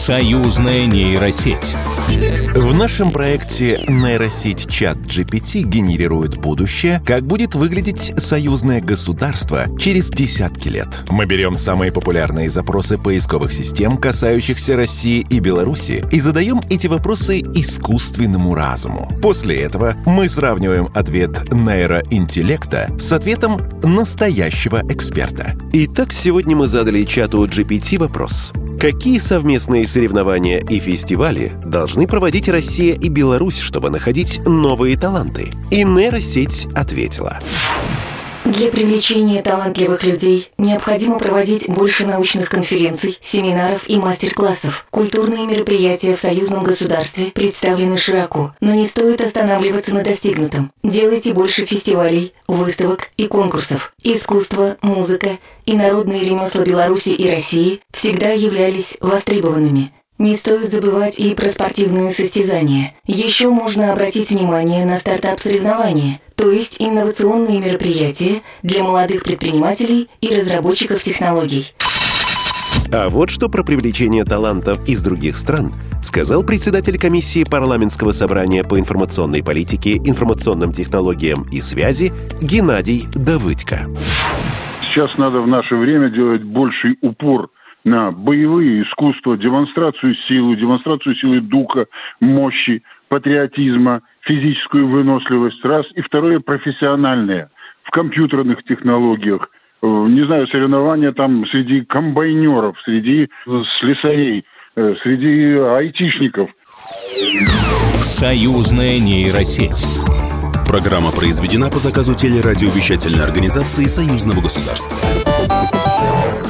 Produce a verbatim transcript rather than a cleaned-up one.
Союзная нейросеть. В нашем проекте нейросеть ChatGPT генерирует будущее, как будет выглядеть союзное государство через десятки лет. Мы берем самые популярные запросы поисковых систем, касающихся России и Беларуси, и задаем эти вопросы искусственному разуму. После этого мы сравниваем ответ нейроинтеллекта с ответом настоящего эксперта. Итак, сегодня мы задали чату джи пи ти вопрос. Какие совместные соревнования и фестивали должны проводить Россия и Беларусь, чтобы находить новые таланты? И нейросеть ответила. Для привлечения талантливых людей необходимо проводить больше научных конференций, семинаров и мастер-классов. Культурные мероприятия в союзном государстве представлены широко, но не стоит останавливаться на достигнутом. Делайте больше фестивалей, выставок и конкурсов. Искусство, музыка и народные ремесла Беларуси и России всегда являлись востребованными. Не стоит забывать и про спортивные состязания. Еще можно обратить внимание на стартап-соревнования, то есть инновационные мероприятия для молодых предпринимателей и разработчиков технологий. А вот что про привлечение талантов из других стран сказал председатель комиссии парламентского собрания по информационной политике, информационным технологиям и связи Геннадий Давыдько. Сейчас надо в наше время делать больший упор на боевые искусства, демонстрацию силы, демонстрацию силы духа, мощи, патриотизма, физическую выносливость, раз. И второе, профессиональное, в компьютерных технологиях. Не знаю, соревнования там среди комбайнеров, среди слесарей, среди айтишников. Союзная нейросеть. Программа произведена по заказу телерадиовещательной организации Союзного государства.